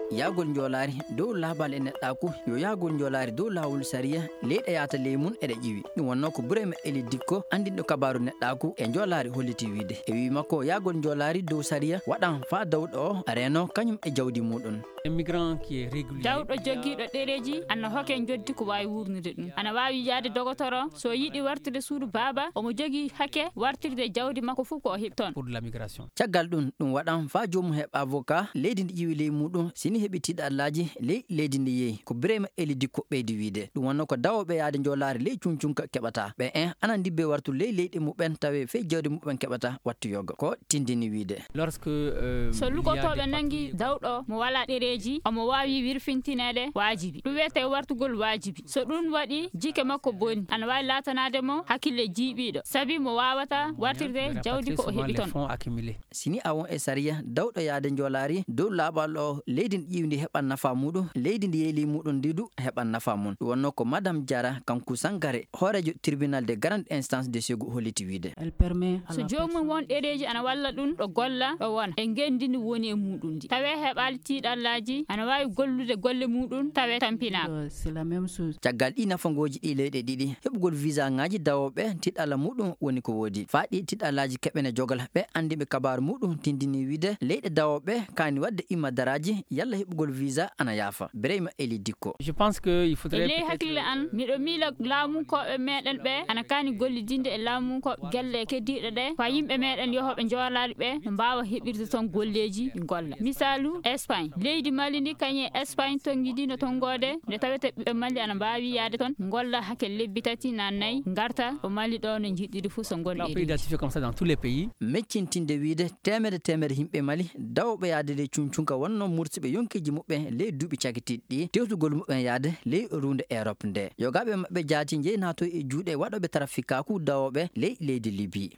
yagol jolari dow laabal e neɗɗaku yo yagol jolari dow lawol sariya leyɗe yata ley mum eɗe ƴiwi ɗum wonno ko ɓuurema eli dikko andinɗo kabaru neɗɗaku e jolari holliti wiide e wi makko yagol jolari dow sariya waɗan fa dawɗo o reno kañum e jawdi muɗum. Migrant qui est régulier. Dawɗo joggiɗo ɗereji anna hoken joddi ko wawi wurnude ɗum ana wawi yaade dogotoro so yiɗi wartude suudu baba omo jogui hakke wartirde jawdi makko fof ko o heɓton pour la migration. Caggal ɗum waɗan fa jomum heɓ avocat leydi ndi ƴiwi ley muɗum sini heɓi tiɗallaji ley leydi ndi yeehi ko birema eli dikko ɓeydi wiide ɗum wonno ko dawoɓe yaade jolari ley cuncunka keɓata ɓe anan dibbe wartu ley leyɗi muɓen tawe fey jawdi muɓen keɓata wattu yoga ko tindini wiide. Lorsque so lukotoɓe nangi dawɗo mo wala ɗereji omo wawi wirfintinede wajibi ɗum wiyete wartugol wajibi so ɗum waɗi jike makko boni ana wawi latanade mo hakkille jiiɓiɗo sabi mo wawata wartirde jawdi ko o heɓi ton. Sini a won e sariya dawɗo yaade jolari dow laaɓal o leydi ndi ƴiwdi heɓan nafa muɗum leydi ndi yeeli muɗum ndi du heɓan nafa mum ɗum wonno ko madame Diarra Kankou Sangare horejo tribunal de grande instance de Ségu holliti wiide. So jomum won ɗereji ana walla ɗum ɗo golla ɗo wona e gendini woni e muɗum ndi tawe heɓali tiɗallaji ana wawi gollude golle muɗum tawe tampinaka. Caggal ɗi nafangoji ɗi leyɗe ɗiɗi heɓugol visa ngaji dawoɓe tiɗalla muɗum woni ko woodi faaɗi tiɗallaji keɓene jogal ɓe andiɓe kabaru muɗum tindini wiide leyɗe dawoɓe kani wadde imma daraji yalla heɓugol visa ana yaafa birema eli dikko. Je pense que il faudrait ley hakkille an miɗo miila laamunkoɓe meɗen ɓe ana kani gollidinde e laamunkoɓe gelle keddiɗo ɗe fa yimɓe meɗen yohoɓe jolari ɓe no mbawa heɓirde ton golleji golla misalu Espagne leydi Mali ndi kañe Espagne tonguidino tongode nde tawete ɓiɓɓe Mali ana mbawi yaade ton golla hakke lebbi tati na nayyi garta o Mali ɗo no jiɗɗiri fuu so gonɗi comme ça dans tous les pays. Meccintinde wiide temere yimɓe Mali dawɓe yaade ley cuncunka wonno mursiɓe yonkiji muɓɓe ley duuɓi cakitiɗi ɗi tewtugol muɓɓen yaade ley runde Europe nde yogaɓe mabɓe jaati jeyi nato e juuɗe waɗoɓe trafikaku dawoɓe ley leydi Libye.